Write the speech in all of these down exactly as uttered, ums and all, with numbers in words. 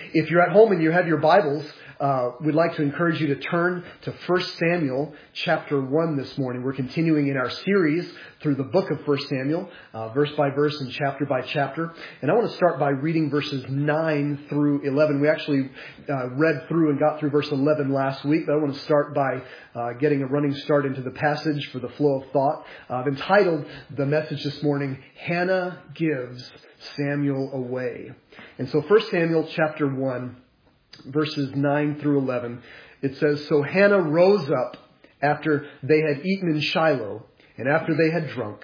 If you're at home and you have your Bibles, uh, we'd like to encourage you to turn to First Samuel chapter one this morning. We're continuing in our series through the book of First Samuel, uh, verse by verse and chapter by chapter. And I want to start by reading verses nine through eleven. We actually uh, read through and got through verse eleven last week, but I want to start by uh, getting a running start into the passage for the flow of thought. Uh, I've entitled the message this morning, Hannah Gives Samuel Away. And so First Samuel chapter one, verses nine through eleven, it says, So Hannah rose up after they had eaten in Shiloh and after they had drunk.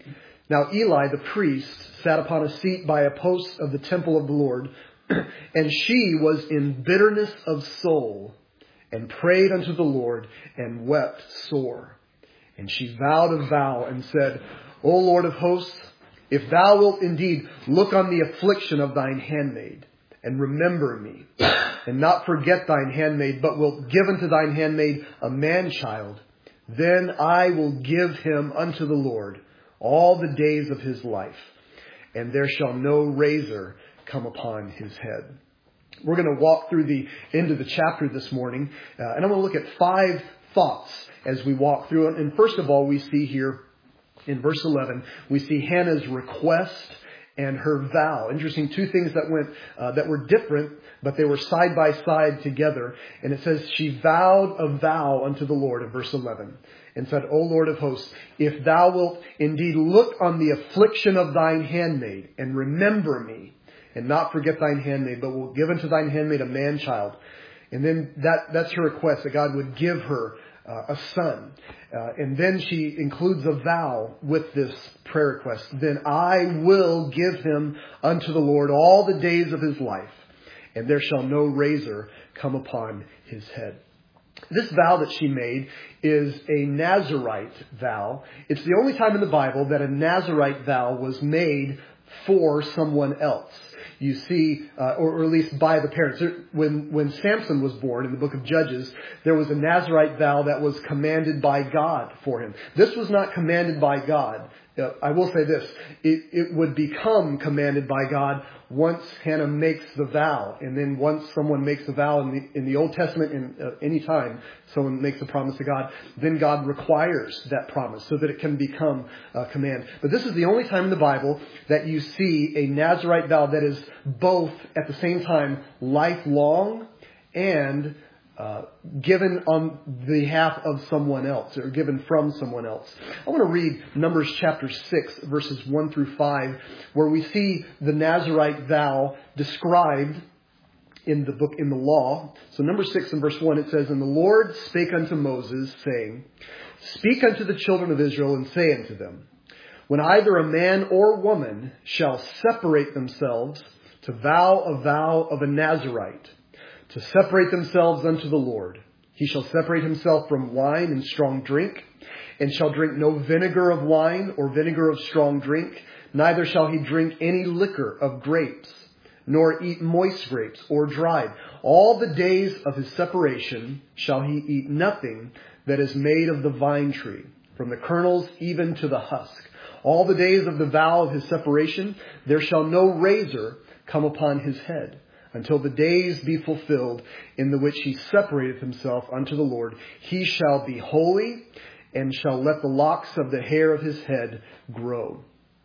Now Eli the priest sat upon a seat by a post of the temple of the Lord, and she was in bitterness of soul and prayed unto the Lord and wept sore. And she vowed a vow and said, O Lord of hosts, if thou wilt indeed look on the affliction of thine handmaid, and remember me, and not forget thine handmaid, but wilt give unto thine handmaid a man-child, then I will give him unto the Lord all the days of his life, and there shall no razor come upon his head. We're going to walk through the end of the chapter this morning, uh, and I'm going to look at five thoughts as we walk through it. And first of all, we see here in verse eleven, we see Hannah's request and her vow. Interesting, two things that went uh, that were different, but they were side by side together. And it says she vowed a vow unto the Lord in verse eleven and said, O Lord of hosts, if thou wilt indeed look on the affliction of thine handmaid and remember me, and not forget thine handmaid, but will give unto thine handmaid a man-child. And then that that's her request, that God would give her Uh, a son. Uh, and then she includes a vow with this prayer request. Then I will give him unto the Lord all the days of his life, and there shall no razor come upon his head. This vow that she made is a Nazirite vow. It's the only time in the Bible that a Nazirite vow was made for someone else. You see, uh, or, or at least by the parents. When, when Samson was born in the book of Judges, there was a Nazirite vow that was commanded by God for him. This was not commanded by God. Uh, I will say this, it, it would become commanded by God once Hannah makes the vow. And then once someone makes the vow in the, in the Old Testament, in uh, any time someone makes a promise to God, then God requires that promise so that it can become a command. But this is the only time in the Bible that you see a Nazirite vow that is both at the same time lifelong and Uh, given on behalf of someone else, or given from someone else. I want to read Numbers chapter six, verses one through five, where we see the Nazirite vow described in the book, in the law. So Numbers six and verse one, it says, And the Lord spake unto Moses, saying, Speak unto the children of Israel, and say unto them, When either a man or woman shall separate themselves to vow a vow of a Nazirite, to separate themselves unto the Lord. He shall separate himself from wine and strong drink, and shall drink no vinegar of wine or vinegar of strong drink, neither shall he drink any liquor of grapes, nor eat moist grapes or dried. All the days of his separation shall he eat nothing that is made of the vine tree, from the kernels even to the husk. All the days of the vow of his separation, there shall no razor come upon his head, until the days be fulfilled in the which he separateth himself unto the Lord. He shall be holy, and shall let the locks of the hair of his head grow.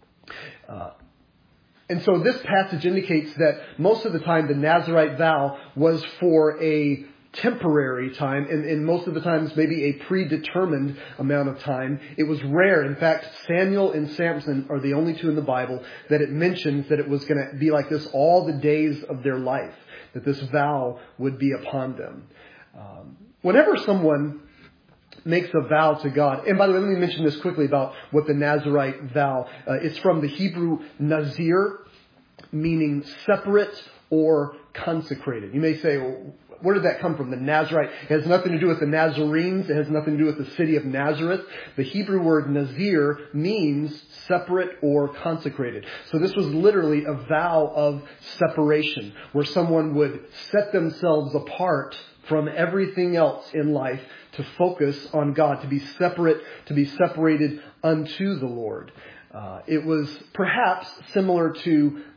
Uh, and so this passage indicates that most of the time the Nazirite vow was for a temporary time, and, and most of the times maybe a predetermined amount of time. It was rare. In fact, Samuel and Samson are the only two in the Bible that it mentions that it was going to be like this all the days of their life, that this vow would be upon them. Um, whenever someone makes a vow to God, and by the way, let me mention this quickly about what the Nazirite vow, uh, it's from the Hebrew Nazir, meaning separate or consecrated. You may say, well, where did that come from? The Nazirite. It has nothing to do with the Nazarenes. It has nothing to do with the city of Nazareth. The Hebrew word Nazir means separate or consecrated. So this was literally a vow of separation, where someone would set themselves apart from everything else in life to focus on God, to be separate, to be separated unto the Lord. Uh, it was perhaps similar to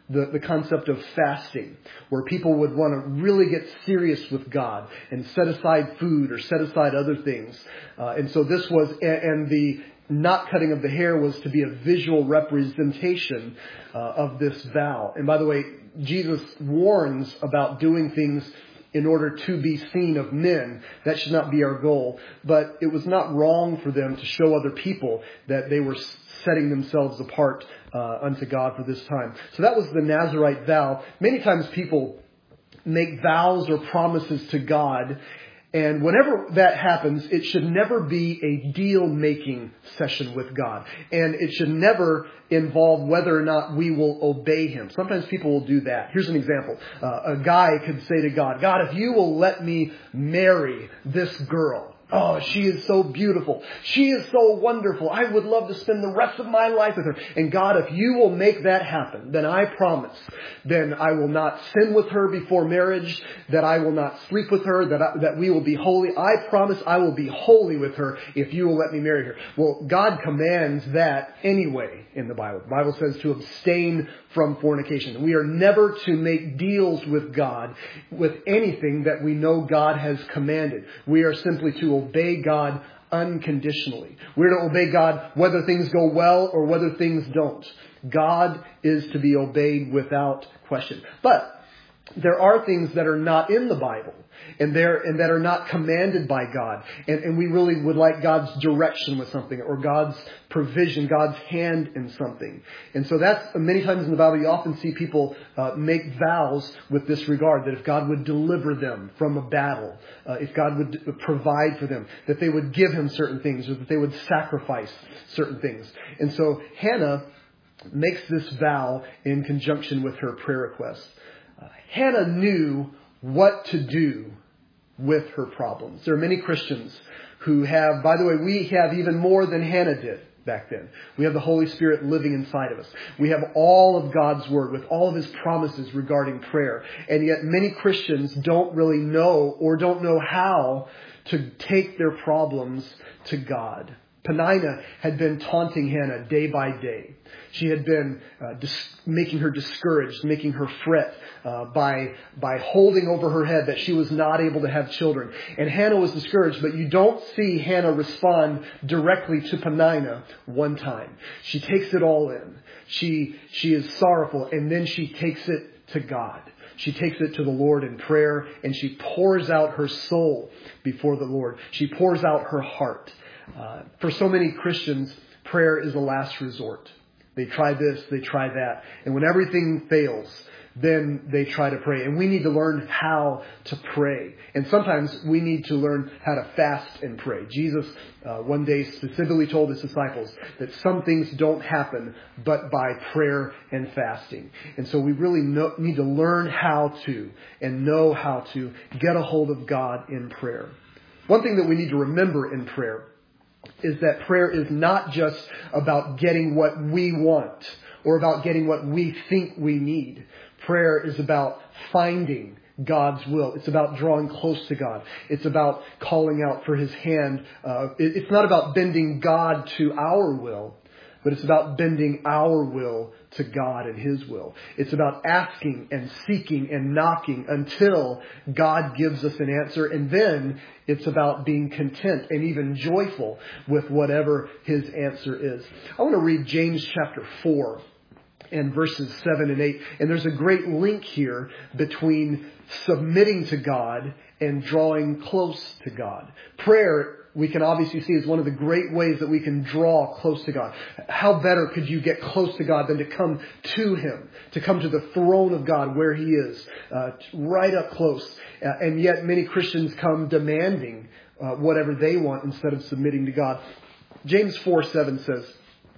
the, the concept of fasting, where people would want to really get serious with God and set aside food or set aside other things. Uh, and so this was, and, and the not cutting of the hair was to be a visual representation uh, of this vow. And by the way, Jesus warns about doing things in order to be seen of men. That should not be our goal. But it was not wrong for them to show other people that they were setting themselves apart uh, unto God for this time. So that was the Nazirite vow. Many times people make vows or promises to God, and whenever that happens, it should never be a deal-making session with God. And it should never involve whether or not we will obey Him. Sometimes people will do that. Here's an example. Uh, a guy could say to God, God, if you will let me marry this girl, oh, she is so beautiful. She is so wonderful. I would love to spend the rest of my life with her. And God, if you will make that happen, then I promise, then I will not sin with her before marriage, that I will not sleep with her, that I, that we will be holy. I promise I will be holy with her if you will let me marry her. Well, God commands that anyway in the Bible. The Bible says to abstain from fornication. We are never to make deals with God with anything that we know God has commanded. We are simply to obey God unconditionally. We're to obey God whether things go well or whether things don't. God is to be obeyed without question. But there are things that are not in the Bible and there and that are not commanded by God. And, and we really would like God's direction with something, or God's provision, God's hand in something. And so that's many times in the Bible, you often see people uh, make vows with this regard, that if God would deliver them from a battle, uh, if God would provide for them, that they would give Him certain things, or that they would sacrifice certain things. And so Hannah makes this vow in conjunction with her prayer request. Uh, Hannah knew what to do with her problems. There are many Christians who have, by the way, we have even more than Hannah did back then. We have the Holy Spirit living inside of us. We have all of God's Word with all of His promises regarding prayer. And yet many Christians don't really know or don't know how to take their problems to God. Peninnah had been taunting Hannah day by day. She had been uh, dis- making her discouraged, making her fret uh, by by holding over her head that she was not able to have children. And Hannah was discouraged, but you don't see Hannah respond directly to Peninnah one time. She takes it all in. She she is sorrowful, and then she takes it to God. She takes it to the Lord in prayer, and she pours out her soul before the Lord. She pours out her heart. Uh, for so many Christians, prayer is a last resort. They try this, they try that. And when everything fails, then they try to pray. And we need to learn how to pray. And sometimes we need to learn how to fast and pray. Jesus uh, one day specifically told His disciples that some things don't happen but by prayer and fasting. And so we really know, need to learn how to and know how to get a hold of God in prayer. One thing that we need to remember in prayer is that prayer is not just about getting what we want or about getting what we think we need. Prayer is about finding God's will. It's about drawing close to God. It's about calling out for His hand. Uh, it, it's not about bending God to our will, but it's about bending our will to God and His will. It's about asking and seeking and knocking until God gives us an answer. And then it's about being content and even joyful with whatever His answer is. I want to read James chapter four and verses seven and eight. And there's a great link here between submitting to God and drawing close to God. Prayer, we can obviously see, is one of the great ways that we can draw close to God. How better could you get close to God than to come to Him, to come to the throne of God where He is, uh, right up close. Uh, and yet many Christians come demanding uh, whatever they want instead of submitting to God. James four seven says,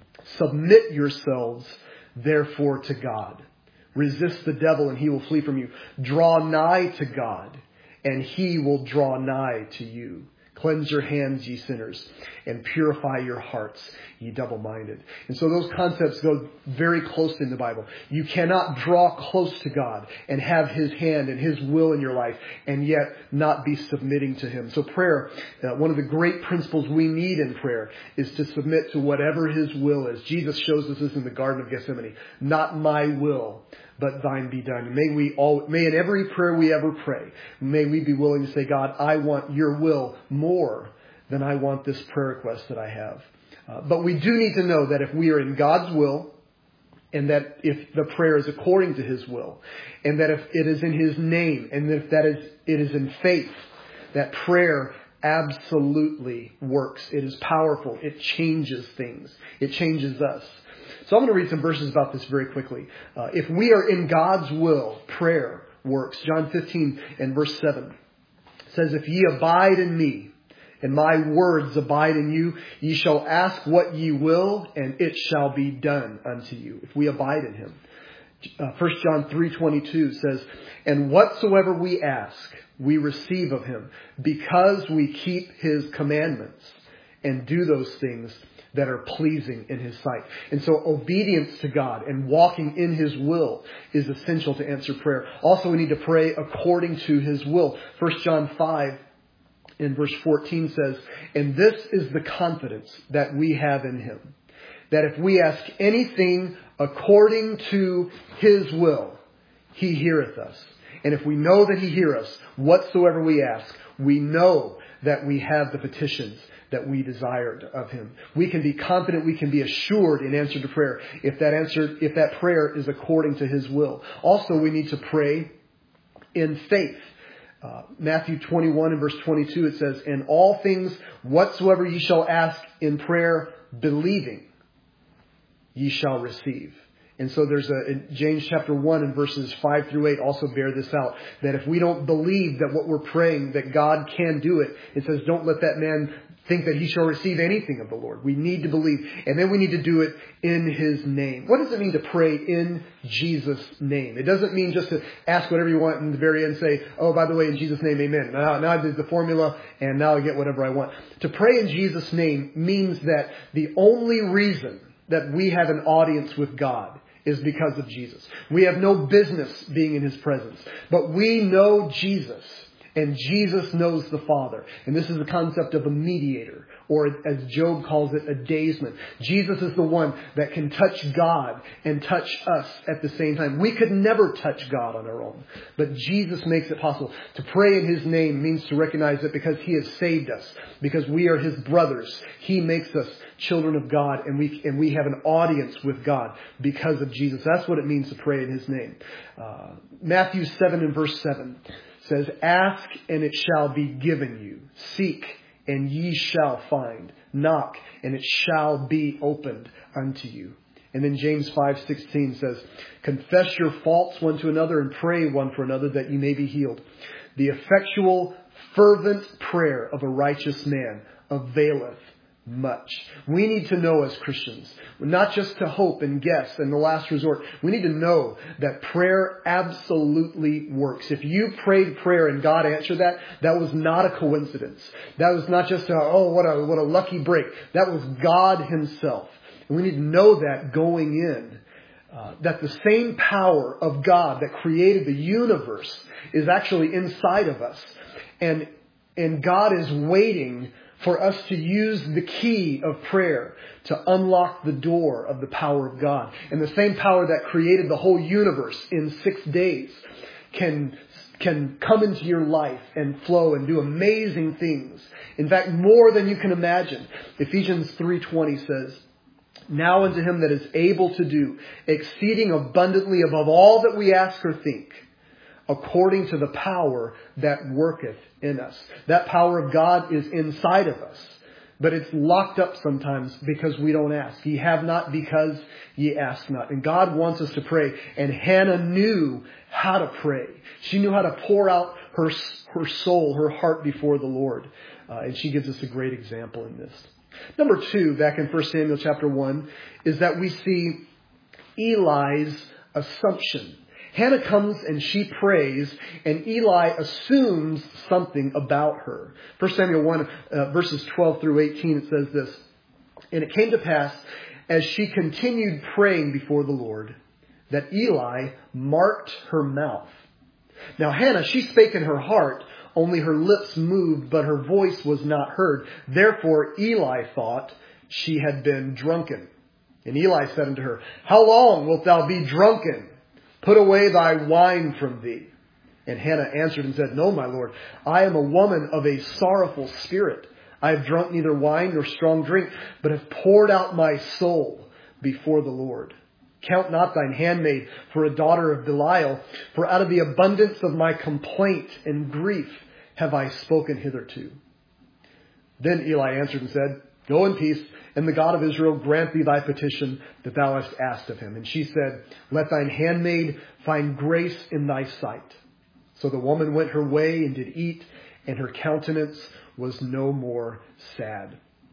"Submit yourselves therefore to God. Resist the devil and he will flee from you. Draw nigh to God and He will draw nigh to you. Cleanse your hands, ye sinners, and purify your hearts, ye double-minded." And so those concepts go very close in the Bible. You cannot draw close to God and have His hand and His will in your life and yet not be submitting to Him. So prayer, uh, one of the great principles we need in prayer is to submit to whatever His will is. Jesus shows us this in the Garden of Gethsemane. Not my will, but thine be done. And may we all, may in every prayer we ever pray, may we be willing to say, God, I want your will more than I want this prayer request that I have. Uh, but we do need to know that if we are in God's will, and that if the prayer is according to his will, and that if it is in his name, and if that is, it is in faith, that prayer absolutely works. It is powerful. It changes things. It changes us. So I'm going to read some verses about this very quickly. Uh, if we are in God's will, prayer works. John fifteen and verse seven says, if ye abide in me, and my words abide in you, ye shall ask what ye will, and it shall be done unto you. If we abide in him. Uh, First John three twenty-two says, and whatsoever we ask, we receive of him, because we keep his commandments and do those things that are pleasing in his sight. And so obedience to God and walking in his will is essential to answer prayer. Also, we need to pray according to his will. First John five in verse fourteen says, and this is the confidence that we have in him, that if we ask anything according to his will, he heareth us. And if we know that he heareth us, whatsoever we ask, we know that we have the petitions that we desired of him. We can be confident, we can be assured in answer to prayer if that answer, if that prayer is according to his will. Also, we need to pray in faith. Uh, Matthew twenty-one and verse twenty-two, it says, in all things whatsoever ye shall ask in prayer, believing, ye shall receive. And so there's a, in James chapter one and verses five through eight also bear this out, that if we don't believe that what we're praying, that God can do it, it says, don't let that man think that he shall receive anything of the Lord. We need to believe. And then we need to do it in his name. What does it mean to pray in Jesus' name? It doesn't mean just to ask whatever you want and at the very end say, oh, by the way, in Jesus' name, amen. Now, now I did the formula and now I get whatever I want. To pray in Jesus' name means that the only reason that we have an audience with God is because of Jesus. We have no business being in his presence, but we know Jesus. And Jesus knows the Father. And this is the concept of a mediator, or as Job calls it, a daysman. Jesus is the one that can touch God and touch us at the same time. We could never touch God on our own, but Jesus makes it possible. To pray in his name means to recognize that because he has saved us, because we are his brothers, he makes us children of God, and we and we have an audience with God because of Jesus. That's what it means to pray in his name. Uh, Matthew seven and verse seven. Says, ask and it shall be given you. Seek and ye shall find. Knock and it shall be opened unto you. And then James five sixteen says, confess your faults one to another and pray one for another that ye may be healed. The effectual, fervent prayer of a righteous man availeth much. We need to know as Christians, not just to hope and guess in the last resort. We need to know that prayer absolutely works. If you prayed prayer and God answered that, that was not a coincidence. That was not just a, oh, what a, what a lucky break. That was God himself. And we need to know that going in, uh, that the same power of God that created the universe is actually inside of us. And, and God is waiting for us to use the key of prayer to unlock the door of the power of God. And the same power that created the whole universe in six days can, can come into your life and flow and do amazing things. In fact, more than you can imagine. Ephesians three twenty says, now unto him that is able to do exceeding abundantly above all that we ask or think, according to the power that worketh in us. That power of God is inside of us, but it's locked up sometimes because we don't ask. Ye have not because ye ask not. And God wants us to pray. And Hannah knew how to pray. She knew how to pour out her, her soul, her heart before the Lord. Uh, and she gives us a great example in this. Number two, back in First Samuel chapter one, is that we see Eli's assumption. Hannah comes and she prays, and Eli assumes something about her. First Samuel one, uh, verses twelve through eighteen, it says this, and it came to pass, as she continued praying before the Lord, that Eli marked her mouth. Now Hannah, she spake in her heart, only her lips moved, but her voice was not heard. Therefore Eli thought she had been drunken. And Eli said unto her, how long wilt thou be drunken? Put away thy wine from thee. And Hannah answered and said, No, my lord, I am a woman of a sorrowful spirit. I have drunk neither wine nor strong drink, but have poured out my soul before the Lord. Count not thine handmaid for a daughter of Belial, for out of the abundance of my complaint and grief have I spoken hitherto. Then Eli answered and said, Go in peace, and the God of Israel grant thee thy petition that thou hast asked of him. And she said, Let thine handmaid find grace in thy sight. So the woman went her way and did eat, and her countenance was no more sad.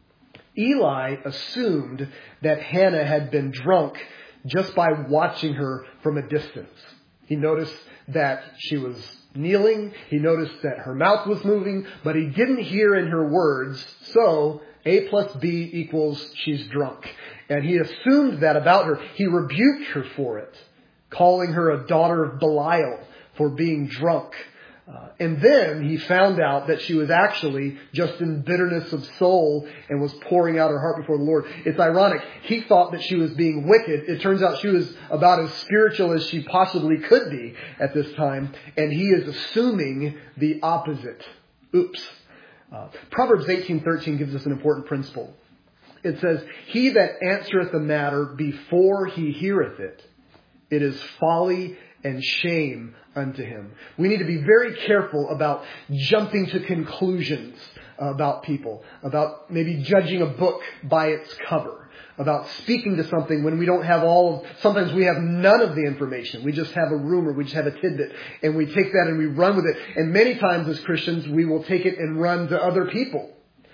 Eli assumed that Hannah had been drunk just by watching her from a distance. He noticed that she was kneeling. He noticed that her mouth was moving, but he didn't hear in her words. So A plus B equals she's drunk. And he assumed that about her. He rebuked her for it, calling her a daughter of Belial for being drunk. Uh, and then he found out that she was actually just in bitterness of soul and was pouring out her heart before the Lord. It's ironic. He thought that she was being wicked. It turns out she was about as spiritual as she possibly could be at this time. And he is assuming the opposite. Oops. Uh, Proverbs eighteen thirteen gives us an important principle. It says, He that answereth a matter before he heareth it, it is folly and shame unto him. We need to be very careful about jumping to conclusions about people, about maybe judging a book by its cover, about speaking to something when we don't have all of, sometimes we have none of the information. We just have a rumor, we just have a tidbit, and we take that and we run with it. And many times as Christians, we will take it and run to other people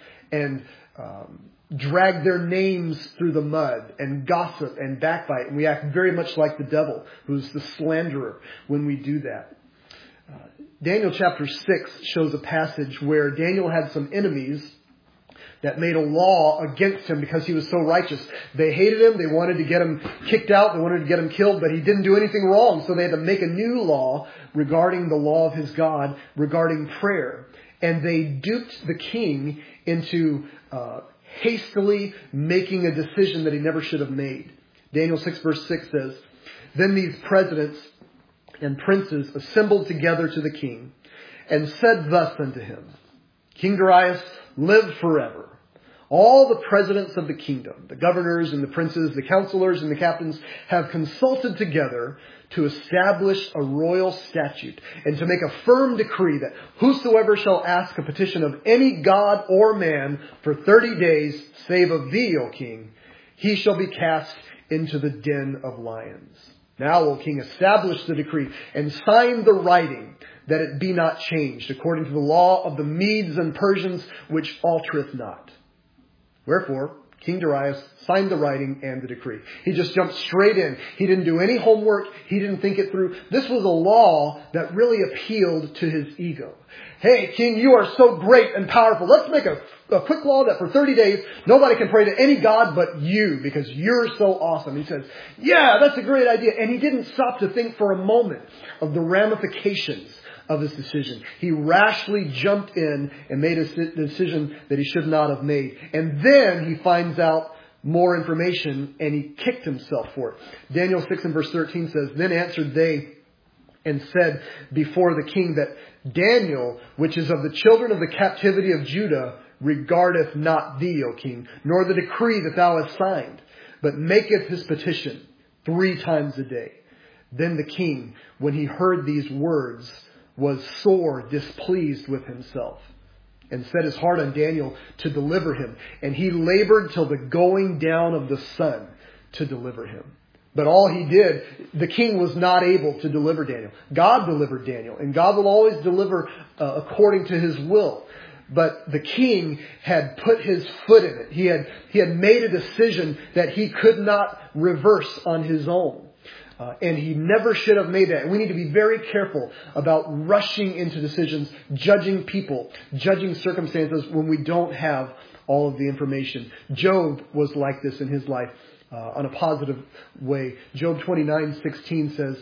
and um, drag their names through the mud and gossip and backbite. And we act very much like the devil, who's the slanderer, when we do that. Uh, Daniel chapter six shows a passage where Daniel had some enemies that made a law against him because he was so righteous. They hated him. They wanted to get him kicked out. They wanted to get him killed, but he didn't do anything wrong. So they had to make a new law regarding the law of his God, regarding prayer. And they duped the king into uh, hastily making a decision that he never should have made. Daniel six verse six says, Then these presidents and princes assembled together to the king and said thus unto him, King Darius, live forever. All the presidents of the kingdom, the governors and the princes, the counselors and the captains have consulted together to establish a royal statute and to make a firm decree that whosoever shall ask a petition of any god or man for thirty days, save of thee, O king, he shall be cast into the den of lions. Now, O king, establish the decree and sign the writing that it be not changed according to the law of the Medes and Persians, which altereth not. Wherefore, King Darius signed the writing and the decree. He just jumped straight in. He didn't do any homework. He didn't think it through. This was a law that really appealed to his ego. Hey, king, you are so great and powerful. Let's make a, a quick law that for thirty days, nobody can pray to any god but you because you're so awesome. He says, yeah, that's a great idea. And he didn't stop to think for a moment of the ramifications of his decision. He rashly jumped in and made a decision that he should not have made. And then he finds out more information and he kicked himself for it. Daniel six and verse thirteen says, Then answered they and said before the king that Daniel, which is of the children of the captivity of Judah, regardeth not thee, O king, nor the decree that thou hast signed, but maketh his petition three times a day. Then the king, when he heard these words, was sore displeased with himself, and set his heart on Daniel to deliver him. And he labored till the going down of the sun to deliver him. But all he did, the king was not able to deliver Daniel. God delivered Daniel, and God will always deliver uh, according to his will. But the king had put his foot in it. He had, he had made a decision that he could not reverse on his own. Uh, and he never should have made that. And we need to be very careful about rushing into decisions, judging people, judging circumstances when we don't have all of the information. Job was like this in his life uh, on a positive way. Job twenty-nine sixteen says,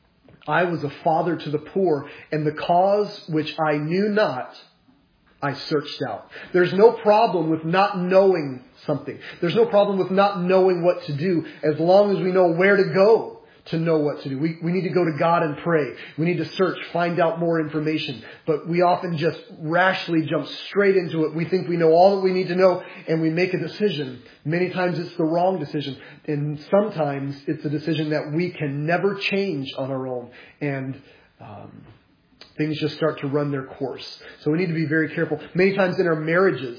I was a father to the poor, and the cause which I knew not, I searched out. There's no problem with not knowing something. There's no problem with not knowing what to do as long as we know where to go to know what to do. We, we need to go to God and pray. We need to search, find out more information. But we often just rashly jump straight into it. We think we know all that we need to know, and we make a decision. Many times it's the wrong decision. And sometimes it's a decision that we can never change on our own. And um, things just start to run their course. So we need to be very careful. Many times in our marriages,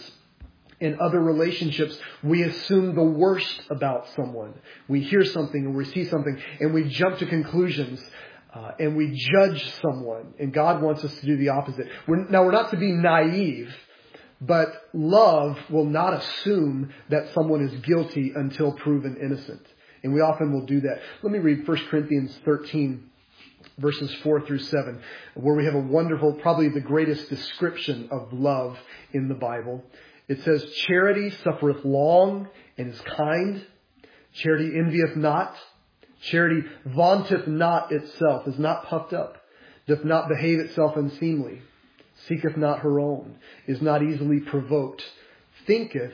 in other relationships, we assume the worst about someone. We hear something or we see something and we jump to conclusions uh, and we judge someone. And God wants us to do the opposite. We're, now, we're not to be naive, but love will not assume that someone is guilty until proven innocent. And we often will do that. Let me read First Corinthians thirteen, verses four through seven, where we have a wonderful, probably the greatest description of love in the Bible. It says, charity suffereth long and is kind. Charity envieth not. Charity vaunteth not itself, is not puffed up, doth not behave itself unseemly, seeketh not her own, is not easily provoked, thinketh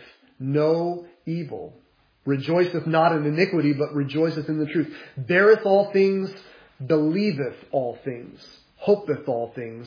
no evil, rejoiceth not in iniquity, but rejoiceth in the truth, beareth all things, believeth all things, hopeth all things,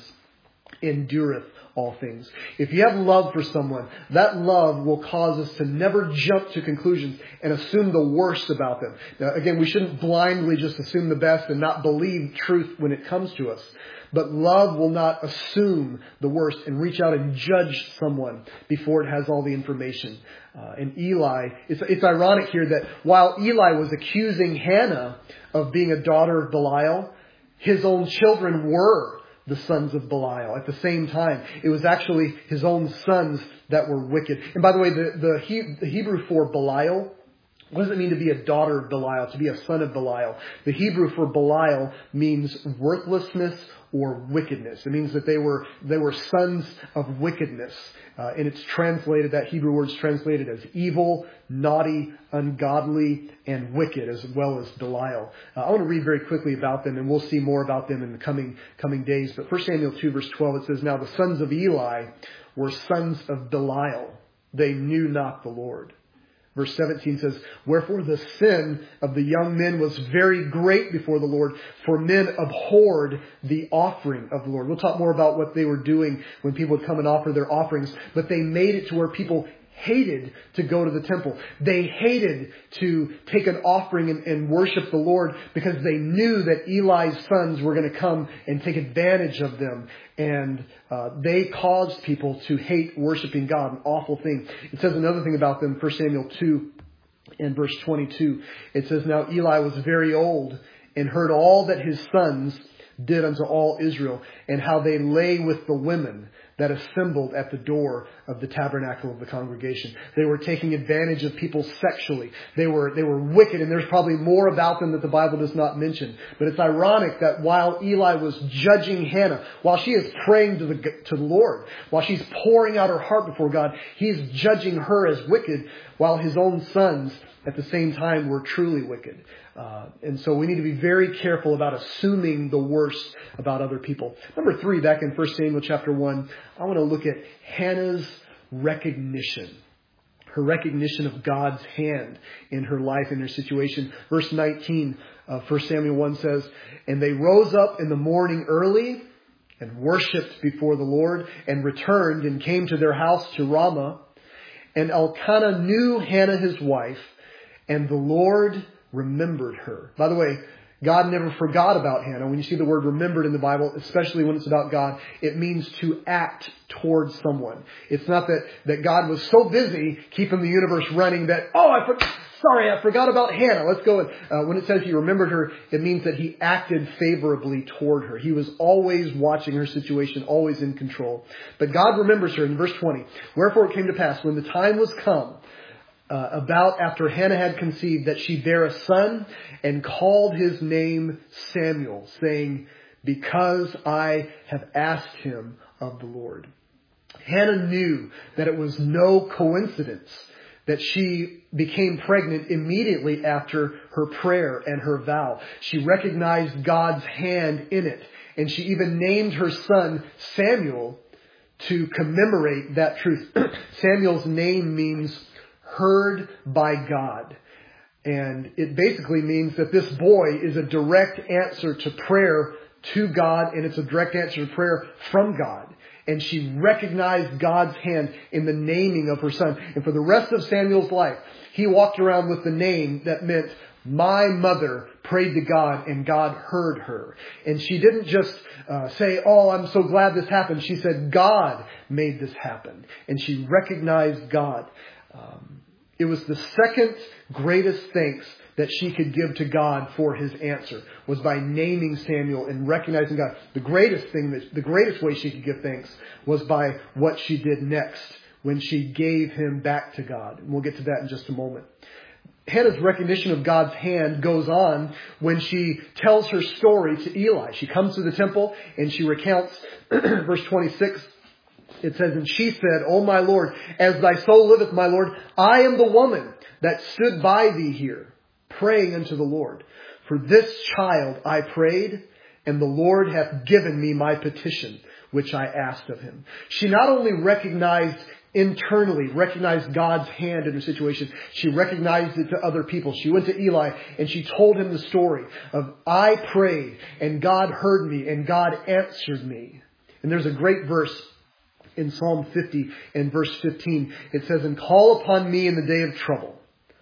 endureth all things. If you have love for someone, that love will cause us to never jump to conclusions and assume the worst about them. Now, again, we shouldn't blindly just assume the best and not believe truth when it comes to us. But love will not assume the worst and reach out and judge someone before it has all the information. Uh, and Eli, it's, it's ironic here that while Eli was accusing Hannah of being a daughter of Belial, his own children were the sons of Belial at the same time. It was actually his own sons that were wicked. And by the way, the, the, he, the Hebrew for Belial, what does it mean to be a daughter of Belial, to be a son of Belial? The Hebrew for Belial means worthlessness or wickedness. It means that they were they were sons of wickedness. Uh, and it's translated, that Hebrew word is translated as evil, naughty, ungodly, and wicked, as well as Belial. Uh, I want to read very quickly about them, and we'll see more about them in the coming coming days. But First Samuel two, verse twelve, it says, now the sons of Eli were sons of Belial. They knew not the Lord. Verse seventeen says, wherefore the sin of the young men was very great before the Lord, for men abhorred the offering of the Lord. We'll talk more about what they were doing when people would come and offer their offerings, but they made it to where people hated to go to the temple. They hated to take an offering and, and worship the Lord because they knew that Eli's sons were going to come and take advantage of them. And uh, they caused people to hate worshiping God, an awful thing. It says another thing about them, First Samuel two and verse twenty-two. It says, now Eli was very old and heard all that his sons did unto all Israel, and how they lay with the women that assembled at the door of the tabernacle of the congregation. They were taking advantage of people sexually. They were, they were wicked, and there's probably more about them that the Bible does not mention. But it's ironic that while Eli was judging Hannah, while she is praying to the, to the Lord, while she's pouring out her heart before God, he's judging her as wicked, while his own sons at the same time were truly wicked. Uh, and so we need to be very careful about assuming the worst about other people. Number three, back in First Samuel chapter one, I want to look at Hannah's recognition. Her recognition of God's hand in her life and her situation. Verse nineteen of First Samuel one says, and they rose up in the morning early and worshipped before the Lord and returned and came to their house to Ramah. And Elkanah knew Hannah his wife, and the Lord remembered her. By the way, God never forgot about Hannah. When you see the word remembered in the Bible, especially when it's about God, it means to act towards someone. It's not that, that God was so busy keeping the universe running that, oh, I for, sorry, I forgot about Hannah. Let's go. Uh, when it says he remembered her, it means that he acted favorably toward her. He was always watching her situation, always in control. But God remembers her in verse twenty. Wherefore it came to pass, when the time was come, Uh, about after Hannah had conceived, that she bare a son and called his name Samuel, saying, because I have asked him of the Lord. Hannah knew that it was no coincidence that she became pregnant immediately after her prayer and her vow. She recognized God's hand in it, and she even named her son Samuel to commemorate that truth. Samuel's name means heard by God. And it basically means that this boy is a direct answer to prayer to God, and it's a direct answer to prayer from God. And she recognized God's hand in the naming of her son. And for the rest of Samuel's life, he walked around with the name that meant, my mother prayed to God and God heard her. And she didn't just uh, say, oh, I'm so glad this happened. She said, God made this happen. And she recognized God. Um, it was the second greatest thanks that she could give to God for his answer, was by naming Samuel and recognizing God. The greatest thing, that, the greatest way she could give thanks was by what she did next when she gave him back to God. And we'll get to that in just a moment. Hannah's recognition of God's hand goes on when she tells her story to Eli. She comes to the temple and she recounts verse twenty-six. It says, and she said, O my Lord, as thy soul liveth, my Lord, I am the woman that stood by thee here, praying unto the Lord. For this child I prayed, and the Lord hath given me my petition, which I asked of him. She not only recognized internally, recognized God's hand in her situation, she recognized it to other people. She went to Eli and she told him the story of, I prayed, and God heard me, and God answered me. And there's a great verse in Psalm fifty and verse fifteen. It says, and call upon me in the day of trouble.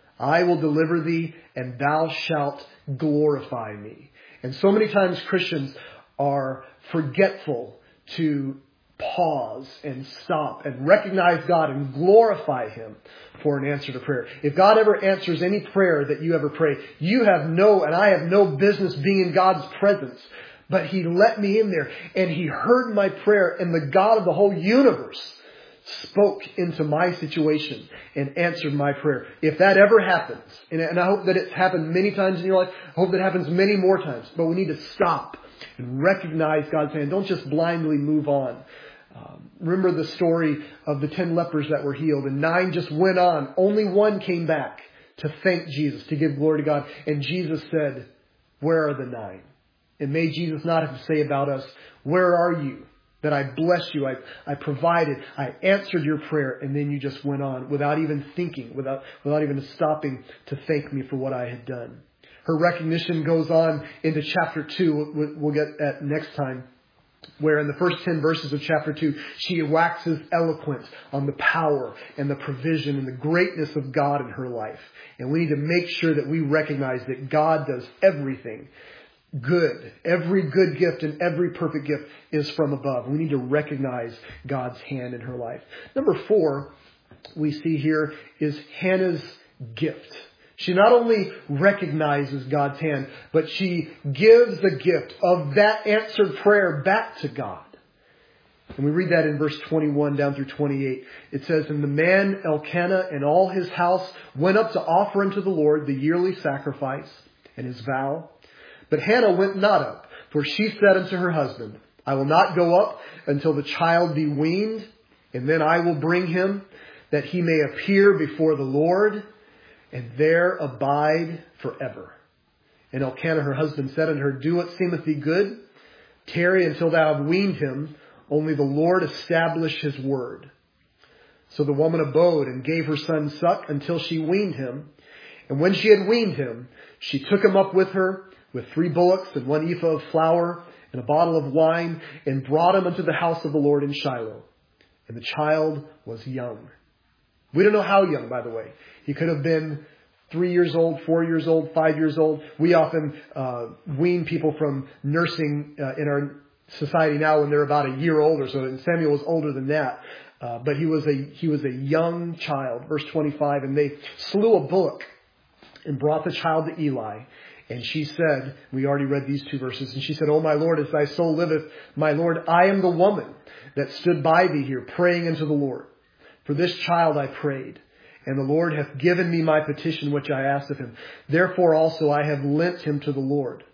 I will deliver thee, and thou shalt glorify me. And so many times Christians are forgetful to pause and stop and recognize God and glorify him for an answer to prayer. If God ever answers any prayer that you ever pray, you have no, and I have no business being in God's presence. But he let me in there, and he heard my prayer, and the God of the whole universe spoke into my situation and answered my prayer. If that ever happens, and, and I hope that it's happened many times in your life, I hope that it happens many more times, but we need to stop and recognize God's hand. Don't just blindly move on. Um, remember the story of the ten lepers that were healed, and nine just went on. Only one came back to thank Jesus, to give glory to God. And Jesus said, where are the nine? And may Jesus not have to say about us, where are you? That I blessed you, I, I provided, I answered your prayer, and then you just went on without even thinking, without, without even stopping to thank me for what I had done. Her recognition goes on into chapter two, we'll get at next time, where in the first ten verses of chapter two, she waxes eloquent on the power and the provision and the greatness of God in her life. And we need to make sure that we recognize that God does everything good. Every good gift and every perfect gift is from above. We need to recognize God's hand in her life. Number four, we see here is Hannah's gift. She not only recognizes God's hand, but she gives the gift of that answered prayer back to God. And we read that in verse twenty-one down through twenty-eight. It says, and the man Elkanah and all his house went up to offer unto the Lord the yearly sacrifice and his vow. But Hannah went not up, for she said unto her husband, I will not go up until the child be weaned, and then I will bring him, that he may appear before the Lord, and there abide forever. And Elkanah her husband said unto her, do what seemeth thee good, tarry until thou have weaned him, only the Lord establish his word. So the woman abode and gave her son suck until she weaned him. And when she had weaned him, she took him up with her, with three bullocks and one ephah of flour and a bottle of wine, and brought him unto the house of the Lord in Shiloh. And the child was young. We don't know how young, by the way. He could have been three years old, four years old, five years old. We often uh, wean people from nursing uh, in our society now when they're about a year old or so. And Samuel was older than that. Uh, but he was a he was a young child. Verse twenty-five, and they slew a bullock and brought the child to Eli. And she said, we already read these two verses, and she said, O my Lord, as thy soul liveth, my Lord, I am the woman that stood by thee here, praying unto the Lord. For this child I prayed, and the Lord hath given me my petition which I asked of him. Therefore also I have lent him to the Lord.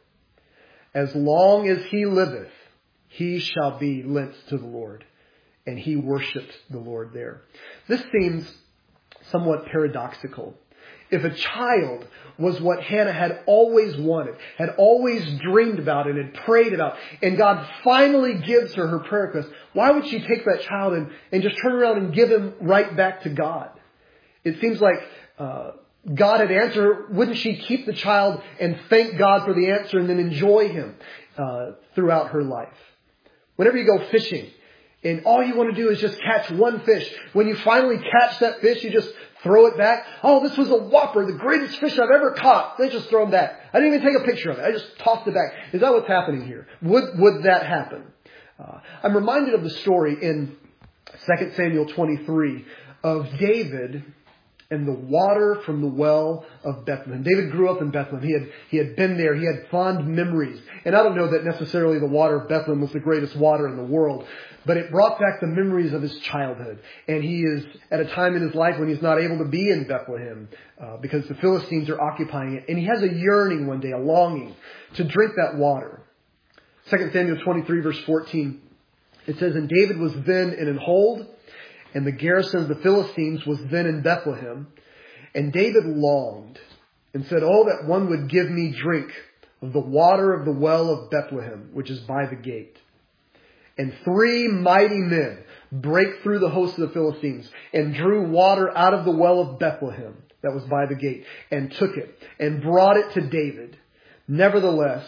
As long as he liveth, he shall be lent to the Lord. And he worshipped the Lord there. This seems somewhat paradoxical. If a child was what Hannah had always wanted, had always dreamed about and had prayed about, and God finally gives her her prayer request, why would she take that child and, and just turn around and give him right back to God? It seems like uh, God had answered her, wouldn't she keep the child and thank God for the answer and then enjoy Him uh, throughout her life? Whenever you go fishing and all you want to do is just catch one fish, when you finally catch that fish, you just throw it back. Oh, this was a whopper, the greatest fish I've ever caught. They just throw them back. I didn't even take a picture of it. I just tossed it back. Is that what's happening here? Would, would that happen? Uh, I'm reminded of the story in Second Samuel twenty-three of David and the water from the well of Bethlehem. David grew up in Bethlehem. He had, he had been there. He had fond memories. And I don't know that necessarily the water of Bethlehem was the greatest water in the world, but it brought back the memories of his childhood. And he is at a time in his life when he's not able to be in Bethlehem uh, because the Philistines are occupying it. And he has a yearning one day, a longing to drink that water. Second Samuel twenty-three verse fourteen. It says, "And David was then in an hold, and the garrison of the Philistines was then in Bethlehem. And David longed and said, oh, that one would give me drink of the water of the well of Bethlehem, which is by the gate. And three mighty men brake through the host of the Philistines and drew water out of the well of Bethlehem that was by the gate and took it and brought it to David. Nevertheless,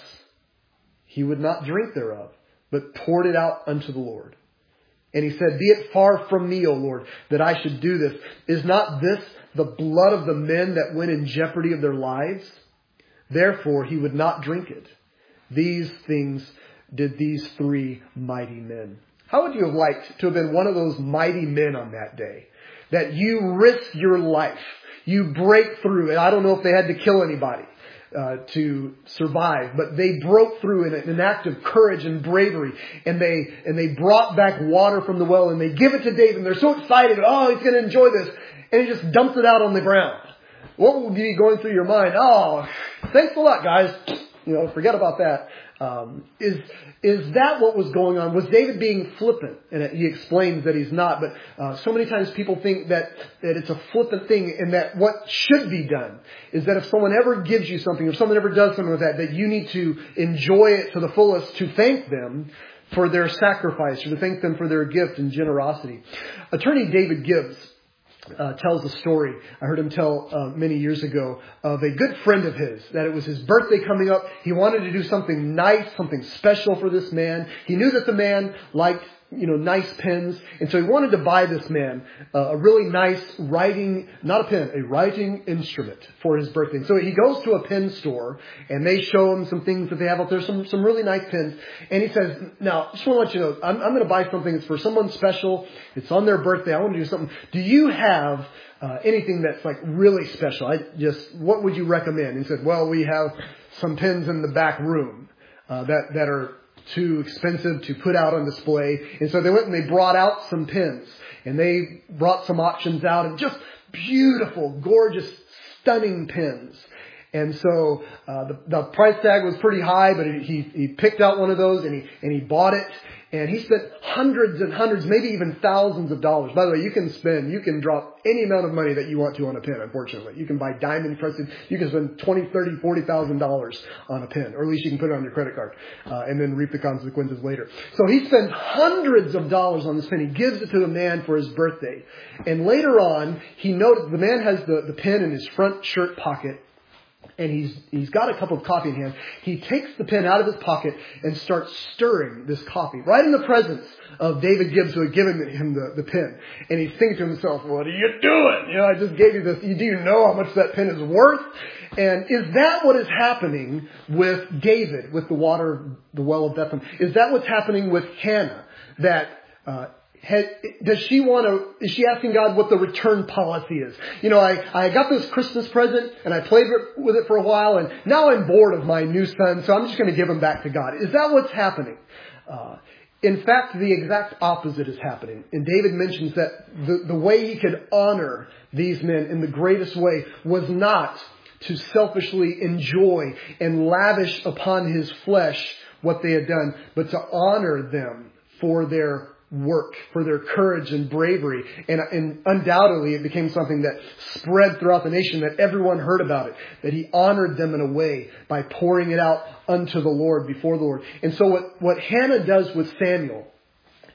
he would not drink thereof, but poured it out unto the Lord. And he said, be it far from me, O Lord, that I should do this. Is not this the blood of the men that went in jeopardy of their lives? Therefore, he would not drink it. These things did these three mighty men." How would you have liked to have been one of those mighty men on that day? That you risk your life. You break through. And I don't know if they had to kill anybody uh, to survive, but they broke through in an act of courage and bravery. And they and they brought back water from the well and they give it to David. And they're so excited. Oh, he's going to enjoy this. And he just dumps it out on the ground. What would be going through your mind? Oh, thanks a lot, guys. You know, forget about that. Um, is is that what was going on? Was David being flippant? And he explains that he's not. But uh, so many times people think that, that it's a flippant thing and that what should be done is that if someone ever gives you something, if someone ever does something with that, that you need to enjoy it to the fullest to thank them for their sacrifice or to thank them for their gift and generosity. Attorney David Gibbs Uh, tells a story I heard him tell uh, many years ago of a good friend of his, that it was his birthday coming up. He wanted to do something nice, something special for this man. He knew that the man liked, you know, nice pens. And so he wanted to buy this man uh, a really nice writing, not a pen, a writing instrument for his birthday. So he goes to a pen store and they show him some things that they have out there, some, some really nice pens. And he says, now, just want to let you know, I'm, I'm going to buy something that's for someone special. It's on their birthday. I want to do something. Do you have uh, anything that's like really special? I just, what would you recommend? He said, well, we have some pens in the back room uh, that, that are too expensive to put out on display. And so they went and they brought out some pens and they brought some options out and just beautiful, gorgeous, stunning pens. And so uh, the, the price tag was pretty high, but he, he picked out one of those and he, and he bought it. And he spent hundreds and hundreds, maybe even thousands of dollars. By the way, you can spend, you can drop any amount of money that you want to on a pen, unfortunately. You can buy diamond encrusted. You can spend twenty, thirty, forty thousand dollars on a pen. Or at least you can put it on your credit card uh, and then reap the consequences later. So he spends hundreds of dollars on this pen. He gives it to the man for his birthday. And later on, he noticed the man has the, the pen in his front shirt pocket. And he's he's got a cup of coffee in hand. He takes the pen out of his pocket and starts stirring this coffee right in the presence of David Gibbs, who had given him the, the pen. And he's thinking to himself, what are you doing? You know, I just gave you this. Do you know how much that pen is worth? And is that what is happening with David, with the water, the well of Bethlehem? Is that what's happening with Hannah? That uh Had, does she want to, is she asking God what the return policy is? You know, I, I got this Christmas present and I played with it for a while and now I'm bored of my new son, so I'm just going to give him back to God. Is that what's happening? Uh, in fact, the exact opposite is happening. And David mentions that the, the way he could honor these men in the greatest way was not to selfishly enjoy and lavish upon his flesh what they had done, but to honor them for their work, for their courage and bravery. And, and undoubtedly it became something that spread throughout the nation, that everyone heard about it, that he honored them in a way by pouring it out unto the Lord, before the Lord. And so what, what Hannah does with Samuel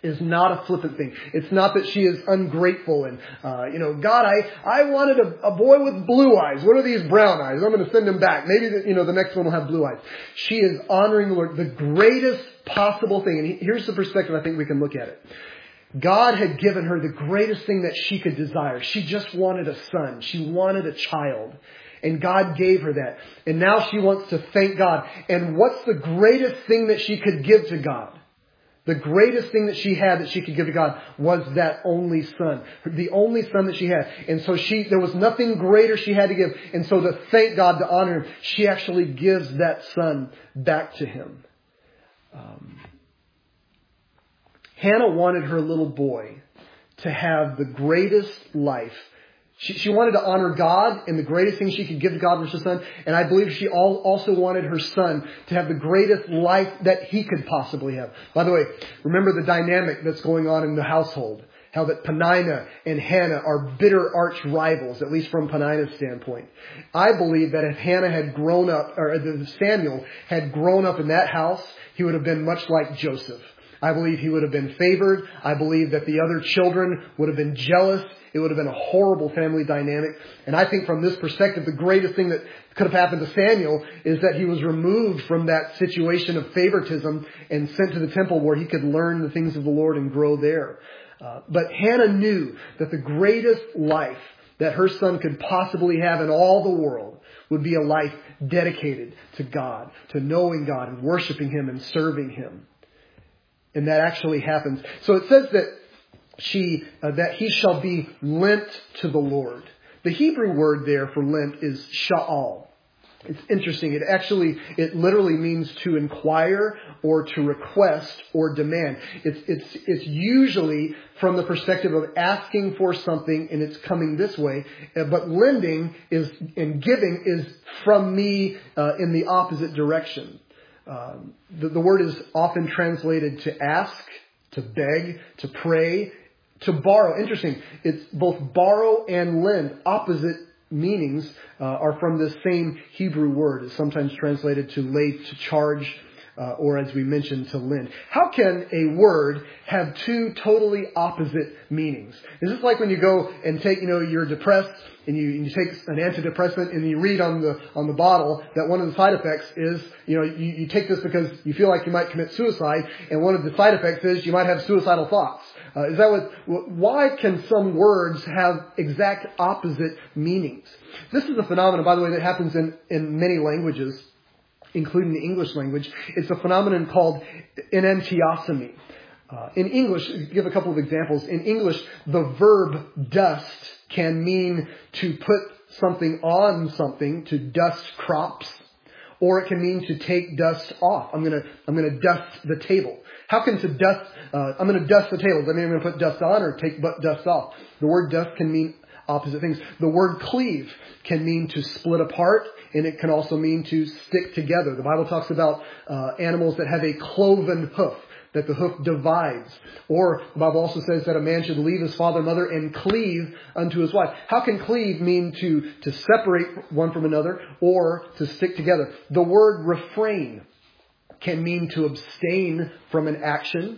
is not a flippant thing. It's not that she is ungrateful and, uh, you know, God, I, I wanted a, a boy with blue eyes. What are these brown eyes? I'm going to send him back. Maybe, the, you know, the next one will have blue eyes. She is honoring the Lord, the greatest possible thing. And here's the perspective I think we can look at it. God had given her the greatest thing that she could desire. She just wanted a son. She wanted a child. And God gave her that. And now she wants to thank God. And what's the greatest thing that she could give to God? The greatest thing that she had that she could give to God was that only son. The only son that she had. And so she, there was nothing greater she had to give. And so to thank God, to honor Him, she actually gives that son back to Him. Um, Hannah wanted her little boy to have the greatest life. She, she wanted to honor God, and the greatest thing she could give to God was her son. And I believe she all, also wanted her son to have the greatest life that he could possibly have. By the way, remember the dynamic that's going on in the household. How that Peninnah and Hannah are bitter arch rivals, at least from Peninnah's standpoint. I believe that if Hannah had grown up, or Samuel had grown up in that house, he would have been much like Joseph. I believe he would have been favored. I believe that the other children would have been jealous. It would have been a horrible family dynamic. And I think from this perspective, the greatest thing that could have happened to Samuel is that he was removed from that situation of favoritism and sent to the temple where he could learn the things of the Lord and grow there. Uh, but Hannah knew that the greatest life that her son could possibly have in all the world would be a life dedicated to God, to knowing God and worshiping Him and serving Him. And that actually happens. So it says that she, uh, that he shall be lent to the Lord. The Hebrew word there for lent is sha'al. It's interesting. It actually, it literally means to inquire or to request or demand. It's, it's, it's usually from the perspective of asking for something and it's coming this way. But lending is, and giving is from me uh, in the opposite direction. Um, the, the word is often translated to ask, to beg, to pray, to borrow. Interesting. It's both borrow and lend. Opposite meanings uh, are from the same Hebrew word. It's sometimes translated to lay to charge, uh, or as we mentioned, to lend. How can a word have two totally opposite meanings? Is this like when you go and take, you know, you're depressed and you, you take an antidepressant and you read on the on the bottle that one of the side effects is, you know, you, you take this because you feel like you might commit suicide, and one of the side effects is you might have suicidal thoughts. Uh, is that what? Why can some words have exact opposite meanings? This is a phenomenon, by the way, that happens in, in many languages, including the English language. It's a phenomenon called enantiosome. Uh, in English, give a couple of examples. In English, the verb dust can mean to put something on something, to dust crops, or it can mean to take dust off. I'm gonna, I'm gonna dust the table. How can to dust, uh, I'm gonna dust the table. Does that mean I'm gonna put dust on or take dust off? The word dust can mean opposite things. The word cleave can mean to split apart, and it can also mean to stick together. The Bible talks about uh, animals that have a cloven hoof, that the hoof divides. Or the Bible also says that a man should leave his father and mother and cleave unto his wife. How can cleave mean to, to separate one from another or to stick together? The word refrain can mean to abstain from an action,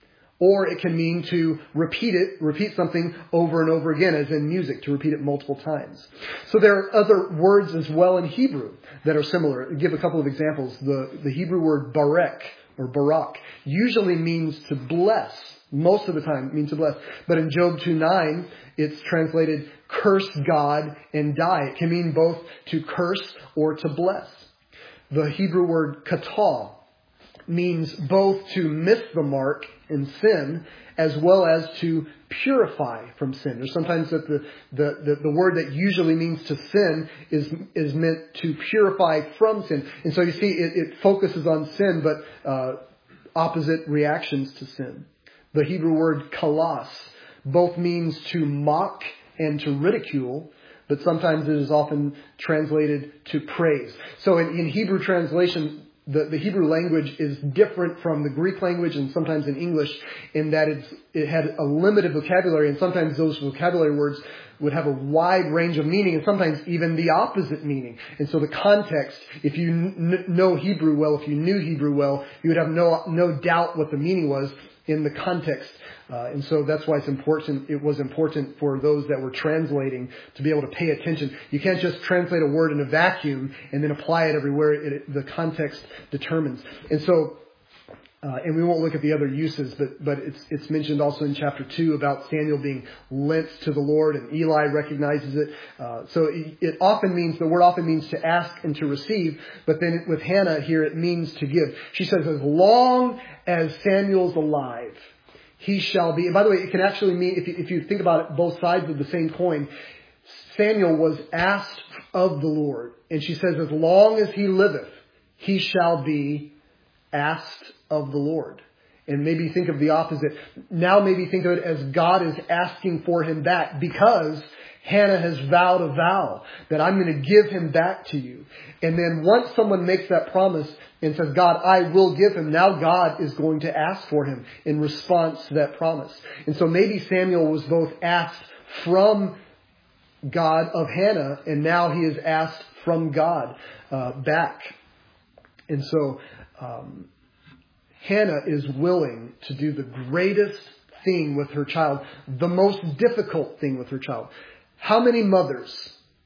or it can mean to repeat it, repeat something over and over again, as in music, to repeat it multiple times. So there are other words as well in Hebrew that are similar. I'll give a couple of examples. The, the Hebrew word barek, or barak, usually means to bless. Most of the time it means to bless. But in Job two nine, it's translated curse God and die. It can mean both to curse or to bless. The Hebrew word katah means both to miss the mark in sin as well as to purify from sin. There's sometimes that the, the, the, the word that usually means to sin is, is meant to purify from sin. And so you see it, it focuses on sin, but uh, opposite reactions to sin. The Hebrew word kalas both means to mock and to ridicule, but sometimes it is often translated to praise. So in, in Hebrew translation, The, the Hebrew language is different from the Greek language and sometimes in English in that it's, it had a limited vocabulary, and sometimes those vocabulary words would have a wide range of meaning and sometimes even the opposite meaning. And so the context, if you n- know Hebrew well, if you knew Hebrew well, you would have no, no doubt what the meaning was. in the context. Uh, and so that's why it's important. It was important for those that were translating to be able to pay attention. You can't just translate a word in a vacuum and then apply it everywhere. It, it, the context determines. And so, uh, and we won't look at the other uses, but, but it's, it's mentioned also in chapter two about Samuel being lent to the Lord, and Eli recognizes it. Uh, so it, it often means, the word often means to ask and to receive, but then with Hannah here it means to give. She says, as long as Samuel's alive, he shall be. And by the way, it can actually mean, if you, if you think about it, both sides of the same coin, Samuel was asked of the Lord. And she says, as long as he liveth, he shall be asked of the Lord. And maybe think of the opposite. Now maybe think of it as God is asking for him back, because Hannah has vowed a vow that I'm going to give him back to you. And then once someone makes that promise and says, God, I will give him, now God is going to ask for him in response to that promise. And so maybe Samuel was both asked from God of Hannah, and now he is asked from God uh, back. And so um, Hannah is willing to do the greatest thing with her child, the most difficult thing with her child. How many mothers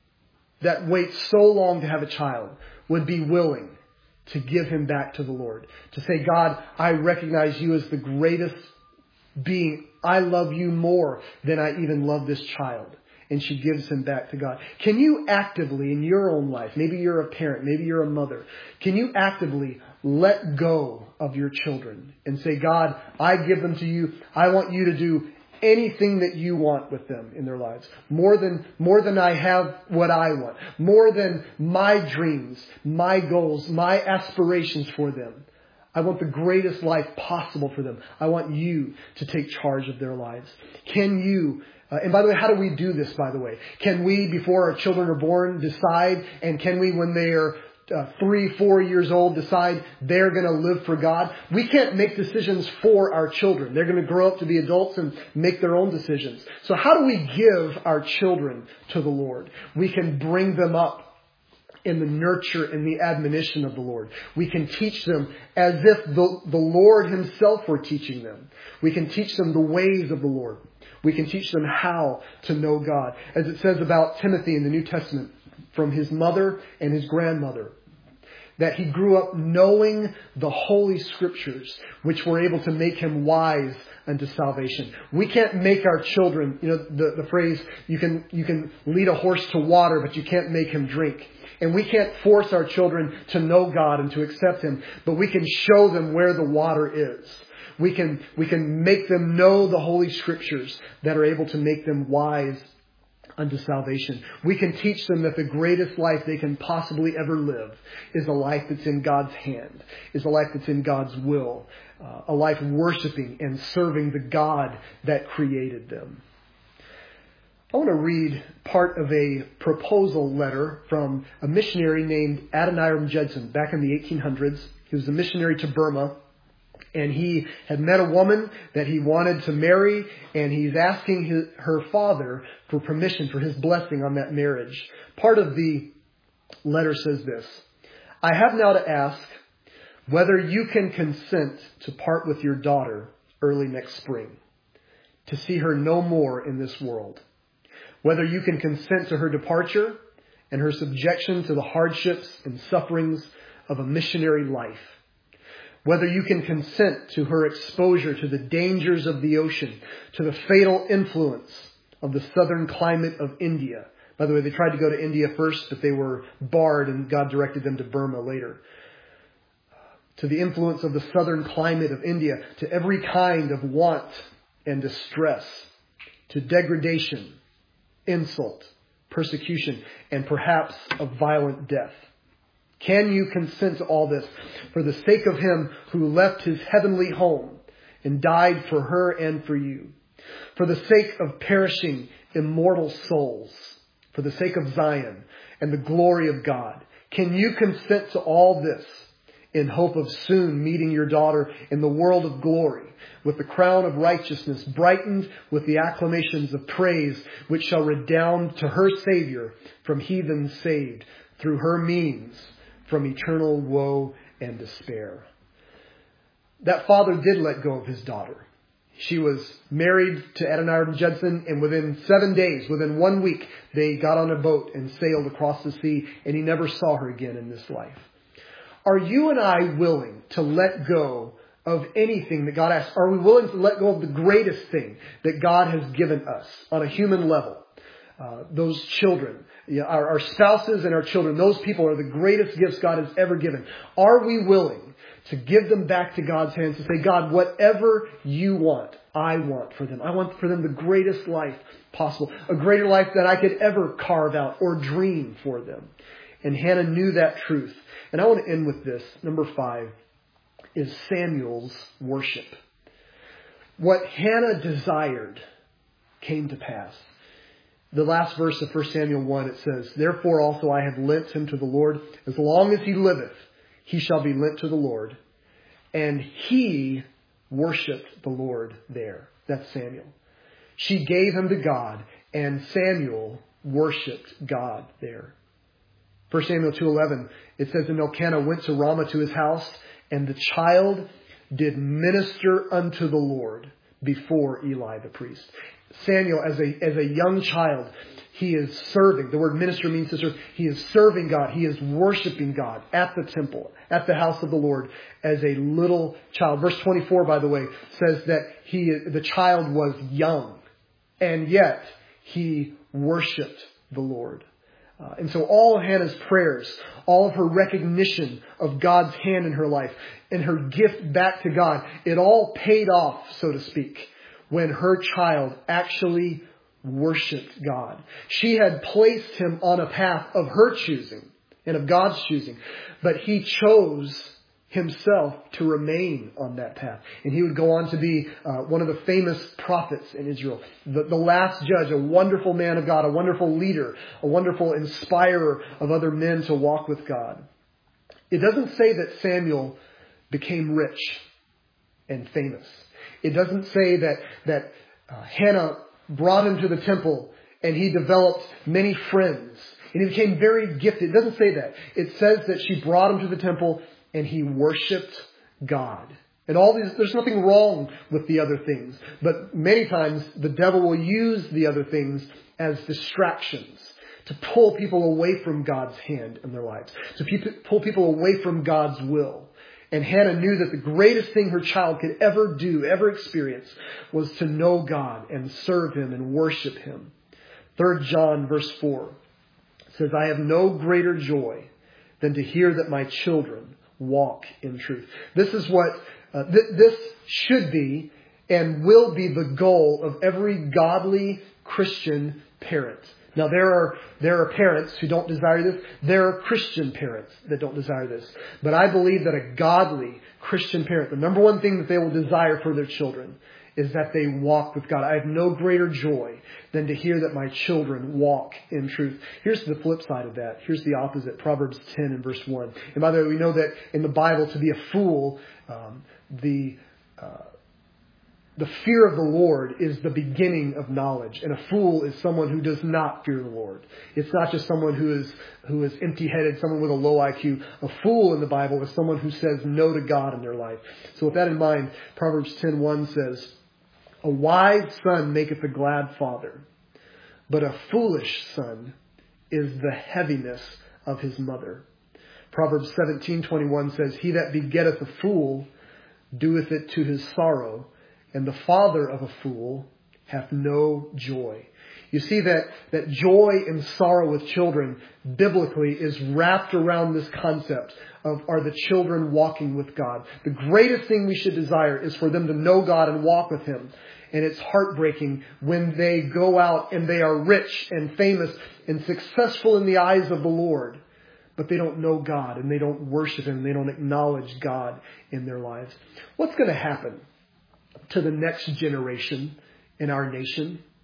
that wait so long to have a child would be willing to give him back to the Lord? To say, God, I recognize you as the greatest being. I love you more than I even love this child. And she gives him back to God. Can you actively in your own life, maybe you're a parent, maybe you're a mother, can you actively let go of your children and say, God, I give them to you. I want you to do anything that you want with them in their lives. More than, more than I have what I want. More than my dreams, my goals, my aspirations for them. I want the greatest life possible for them. I want you to take charge of their lives. Can you, uh, and by the way, how do we do this, by the way? Can we, before our children are born, decide, and can we, when they are Uh, three, four years old, decide they're going to live for God? We can't make decisions for our children. They're going to grow up to be adults and make their own decisions. So how do we give our children to the Lord? We can bring them up in the nurture and the admonition of the Lord. We can teach them as if the, the Lord himself were teaching them. We can teach them the ways of the Lord. We can teach them how to know God. As it says about Timothy in the New Testament, from his mother and his grandmother, that he grew up knowing the Holy Scriptures, which were able to make him wise unto salvation. We can't make our children, you know, the, the phrase, you can, you can lead a horse to water, but you can't make him drink. And we can't force our children to know God and to accept him, but we can show them where the water is. We can, we can make them know the Holy Scriptures that are able to make them wise unto salvation. We can teach them that the greatest life they can possibly ever live is a life that's in God's hand, is a life that's in God's will, uh, a life worshiping and serving the God that created them. I want to read part of a proposal letter from a missionary named Adoniram Judson back in the eighteen hundreds. He was a missionary to Burma. And he had met a woman that he wanted to marry, and he's asking his, her father for permission, for his blessing on that marriage. Part of the letter says this: I have now to ask whether you can consent to part with your daughter early next spring, to see her no more in this world. Whether you can consent to her departure and her subjection to the hardships and sufferings of a missionary life. Whether you can consent to her exposure to the dangers of the ocean, to the fatal influence of the southern climate of India. By the way, they tried to go to India first, but they were barred, and God directed them to Burma later. To the influence of the southern climate of India, to every kind of want and distress, to degradation, insult, persecution, and perhaps a violent death. Can you consent to all this for the sake of him who left his heavenly home and died for her and for you? For the sake of perishing immortal souls, for the sake of Zion and the glory of God, can you consent to all this in hope of soon meeting your daughter in the world of glory, with the crown of righteousness brightened with the acclamations of praise, which shall redound to her Savior from heathens saved through her means from eternal woe and despair? That father did let go of his daughter. She was married to Adoniram Judson, and within seven days, within one week, they got on a boat and sailed across the sea, and he never saw her again in this life. Are you and I willing to let go of anything that God asks? Are we willing to let go of the greatest thing that God has given us on a human level? Uh, those children, you know, our, our spouses and our children, those people are the greatest gifts God has ever given. Are we willing to give them back to God's hands and say, God, whatever you want, I want for them. I want for them the greatest life possible, a greater life that I could ever carve out or dream for them. And Hannah knew that truth. And I want to end with this. Number five is Samuel's worship. What Hannah desired came to pass. The last verse of First Samuel one, it says, therefore also I have lent him to the Lord. As long as he liveth, he shall be lent to the Lord. And he worshipped the Lord there. That's Samuel. She gave him to God, and Samuel worshipped God there. First Samuel two eleven, it says, and Elkanah went to Ramah to his house, and the child did minister unto the Lord before Eli the priest. Samuel, as a as a young child, he is serving. The word minister means to serve. He is serving God. He is worshiping God at the temple, at the house of the Lord, as a little child. Verse twenty-four, by the way, says that he the child was young, and yet he worshipped the Lord. Uh, and so all of Hannah's prayers, all of her recognition of God's hand in her life, and her gift back to God, it all paid off, so to speak, when her child actually worshipped God. She had placed him on a path of her choosing and of God's choosing, but he chose himself to remain on that path. And he would go on to be uh, one of the famous prophets in Israel, the, the last judge, a wonderful man of God, a wonderful leader, a wonderful inspirer of other men to walk with God. It doesn't say that Samuel became rich and famous. It doesn't say that, that uh, Hannah brought him to the temple and he developed many friends and he became very gifted. It doesn't say that. It says that she brought him to the temple and he worshipped God. And all these, there's nothing wrong with the other things. But many times the devil will use the other things as distractions to pull people away from God's hand in their lives, to pe- pull people away from God's will. And Hannah knew that the greatest thing her child could ever do, ever experience, was to know God and serve Him and worship Him. Third John verse four says, I have no greater joy than to hear that my children walk in truth. This is what, uh, th- this should be and will be the goal of every godly Christian parent. Now, there are there are parents who don't desire this. There are Christian parents that don't desire this. But I believe that a godly Christian parent, the number one thing that they will desire for their children is that they walk with God. I have no greater joy than to hear that my children walk in truth. Here's the flip side of that. Here's the opposite. Proverbs ten and verse one. And by the way, we know that in the Bible, to be a fool, um, the... Uh, The fear of the Lord is the beginning of knowledge. And a fool is someone who does not fear the Lord. It's not just someone who is who is empty-headed, someone with a low I Q. A fool in the Bible is someone who says no to God in their life. So with that in mind, Proverbs ten one says, a wise son maketh a glad father, but a foolish son is the heaviness of his mother. Proverbs seventeen twenty-one says, he that begetteth a fool doeth it to his sorrow, and the father of a fool hath no joy. You see that, that joy and sorrow with children biblically is wrapped around this concept of, are the children walking with God? The greatest thing we should desire is for them to know God and walk with Him. And it's heartbreaking when they go out and they are rich and famous and successful in the eyes of the Lord, but they don't know God and they don't worship Him. They don't acknowledge God in their lives. What's going to happen to the next generation in our nation?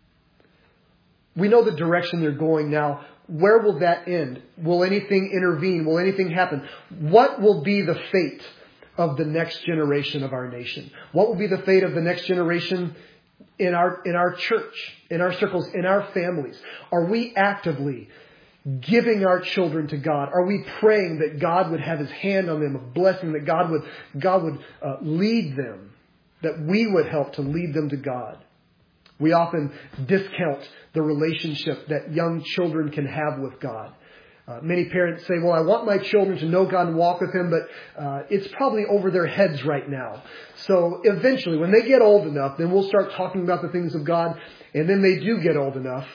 We know the direction they're going now. Where will that end? Will anything intervene? Will anything happen? What will be the fate of the next generation of our nation? What will be the fate of the next generation in our, in our church, in our circles, in our families? Are we actively giving our children to God? Are we praying that God would have His hand on them, a blessing, that God would, God would uh, lead them, that we would help to lead them to God. We often discount the relationship that young children can have with God. Uh, many parents say, well, I want my children to know God and walk with Him, but uh, it's probably over their heads right now. So eventually, when they get old enough, then we'll start talking about the things of God. And then they do get old enough,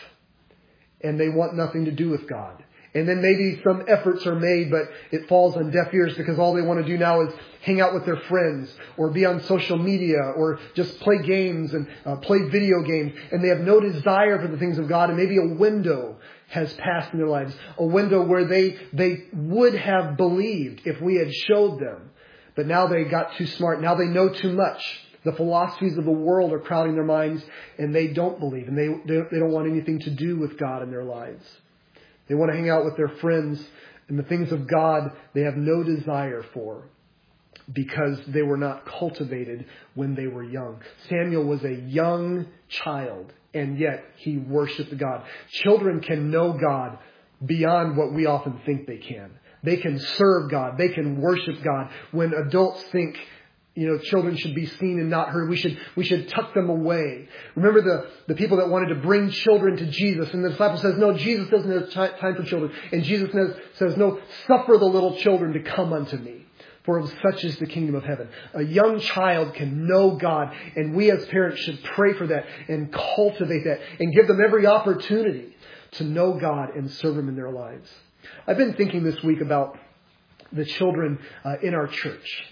and they want nothing to do with God. And then maybe some efforts are made, but it falls on deaf ears because all they want to do now is hang out with their friends or be on social media or just play games and uh, play video games. And they have no desire for the things of God. And maybe a window has passed in their lives, a window where they, they would have believed if we had showed them. But now they got too smart. Now they know too much. The philosophies of the world are crowding their minds, and they don't believe. And they, they, they don't want anything to do with God in their lives. They want to hang out with their friends, and the things of God they have no desire for because they were not cultivated when they were young. Samuel was a young child, and yet he worshiped God. Children can know God beyond what we often think they can. They can serve God. They can worship God. When adults think, you know, children should be seen and not heard, we should we should tuck them away. Remember the, the people that wanted to bring children to Jesus. And the disciple says, no, Jesus doesn't have time for children. And Jesus says, no, suffer the little children to come unto me. For of such is the kingdom of heaven. A young child can know God. And we as parents should pray for that and cultivate that and give them every opportunity to know God and serve Him in their lives. I've been thinking this week about the children uh, in our church.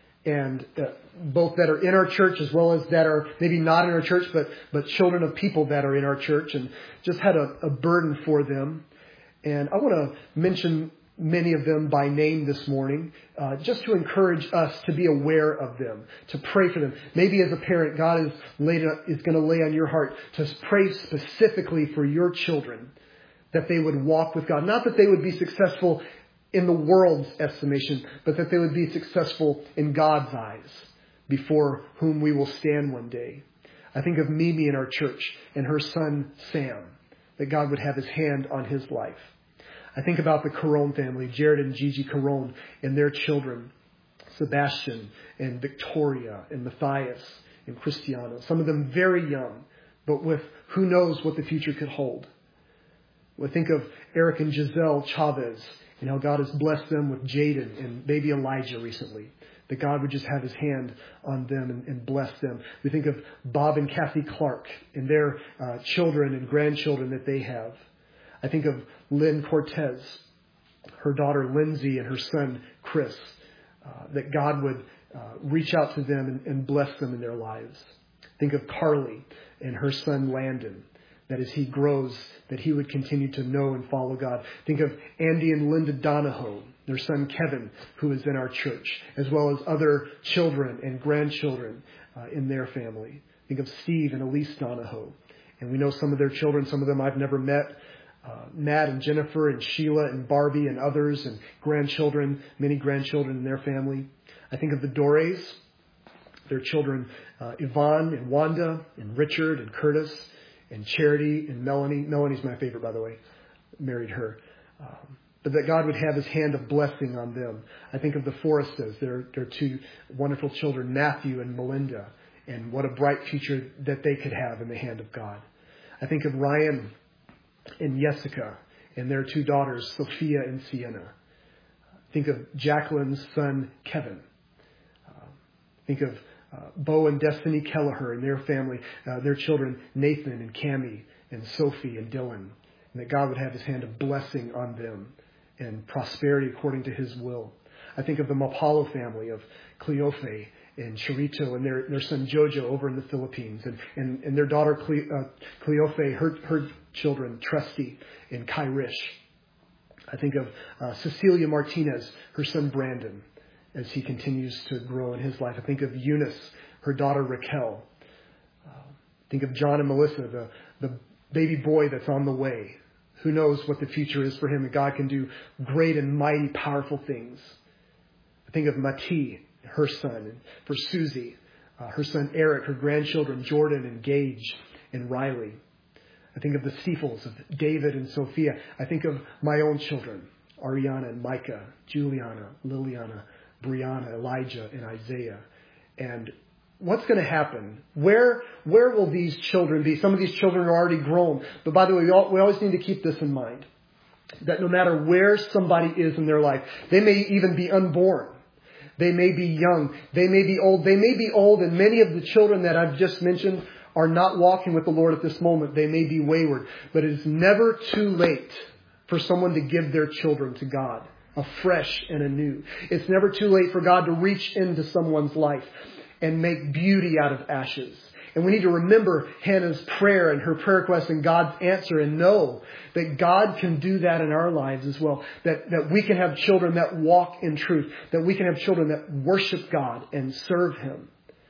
And uh, both that are in our church as well as that are maybe not in our church, but but children of people that are in our church, and just had a, a burden for them. And I want to mention many of them by name this morning, uh, just to encourage us to be aware of them, to pray for them. Maybe as a parent, God is, laid, is going to lay on your heart to pray specifically for your children, that they would walk with God. Not that they would be successful in the world's estimation, but that they would be successful in God's eyes, before whom we will stand one day. I think of Mimi in our church and her son Sam, that God would have His hand on his life. I think about the Caron family, Jared and Gigi Caron, and their children, Sebastian and Victoria and Matthias and Cristiano. Some of them very young, but with who knows what the future could hold. I think of Eric and Giselle Chavez, and how God has blessed them with Jaden and baby Elijah recently. That God would just have His hand on them and, and bless them. We think of Bob and Kathy Clark and their uh, children and grandchildren that they have. I think of Lynn Cortez, her daughter Lindsay and her son Chris. Uh, that God would uh, reach out to them and, and bless them in their lives. Think of Carly and her son Landon. That as he grows, that he would continue to know and follow God. Think of Andy and Linda Donahoe, their son Kevin, who is in our church, as well as other children and grandchildren uh, in their family. Think of Steve and Elise Donahoe. And we know some of their children, some of them I've never met. Uh, Matt and Jennifer and Sheila and Barbie and others, and grandchildren, many grandchildren in their family. I think of the Dores, their children uh, Yvonne and Wanda and Richard and Curtis, and Charity and Melanie. Melanie's my favorite, by the way. Married her. Um, but that God would have His hand of blessing on them. I think of the Forestas, their, their two wonderful children, Matthew and Melinda, and what a bright future that they could have in the hand of God. I think of Ryan and Jessica and their two daughters, Sophia and Sienna. Think of Jacqueline's son, Kevin. Uh, think of Uh, Bo and Destiny Kelleher and their family, uh, their children, Nathan and Cammie and Sophie and Dylan. And that God would have His hand of blessing on them and prosperity according to His will. I think of the Mapalo family of Cleofe and Charito and their, their son Jojo over in the Philippines. And, and, and their daughter Cle, uh, Cleofe, her, her children, Trusty and Kyrish. I think of uh, Cecilia Martinez, her son Brandon, as he continues to grow in his life. I think of Eunice, her daughter Raquel. Uh, think of John and Melissa, the, the baby boy that's on the way. Who knows what the future is for him, and God can do great and mighty, powerful things. I think of Mati, her son, and for Susie, uh, her son Eric, her grandchildren Jordan and Gage and Riley. I think of the Steeples of David and Sophia. I think of my own children, Ariana and Micah, Juliana, Liliana, Brianna, Elijah, and Isaiah. And what's going to happen? Where where will these children be? Some of these children are already grown. But by the way, we, all, we always need to keep this in mind. That no matter where somebody is in their life, they may even be unborn. They may be young. They may be old. They may be old, and many of the children that I've just mentioned are not walking with the Lord at this moment. They may be wayward. But it is never too late for someone to give their children to God, afresh and anew. It's never too late for God to reach into someone's life and make beauty out of ashes. And we need to remember Hannah's prayer and her prayer request and God's answer, and know that God can do that in our lives as well. That, that we can have children that walk in truth. That we can have children that worship God and serve Him.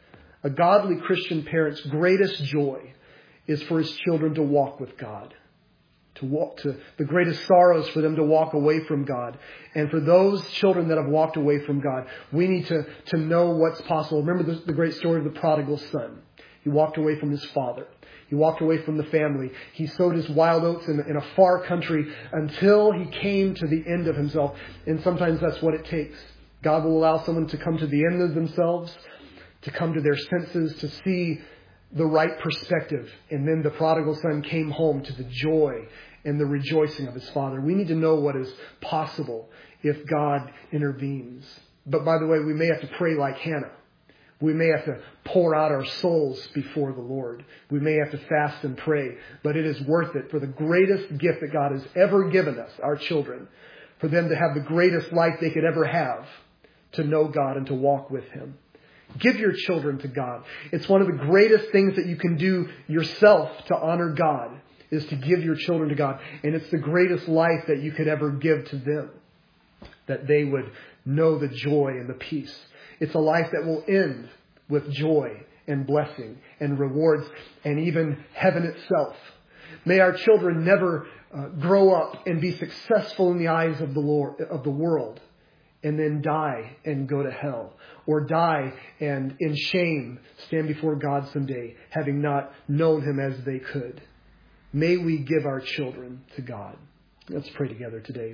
A godly Christian parent's greatest joy is for his children to walk with God. To walk to the greatest sorrows for them to walk away from God. And for those children that have walked away from God, we need to, to know what's possible. Remember the, the great story of the prodigal son. He walked away from his father. He walked away from the family. He sowed his wild oats in, in a far country until he came to the end of himself. And sometimes that's what it takes. God will allow someone to come to the end of themselves, to come to their senses, to see the right perspective. And then the prodigal son came home to the joy and the rejoicing of his father. We need to know what is possible if God intervenes. But by the way, we may have to pray like Hannah. We may have to pour out our souls before the Lord. We may have to fast and pray. But it is worth it for the greatest gift that God has ever given us, our children, for them to have the greatest life they could ever have, to know God and to walk with Him. Give your children to God. It's one of the greatest things that you can do yourself to honor God, is to give your children to God. And it's the greatest life that you could ever give to them, that they would know the joy and the peace. It's a life that will end with joy and blessing and rewards and even heaven itself. May our children never uh, grow up and be successful in the eyes of the Lord, of the world, and then die and go to hell, or die and in shame stand before God someday, having not known Him as they could. May we give our children to God. Let's pray together today.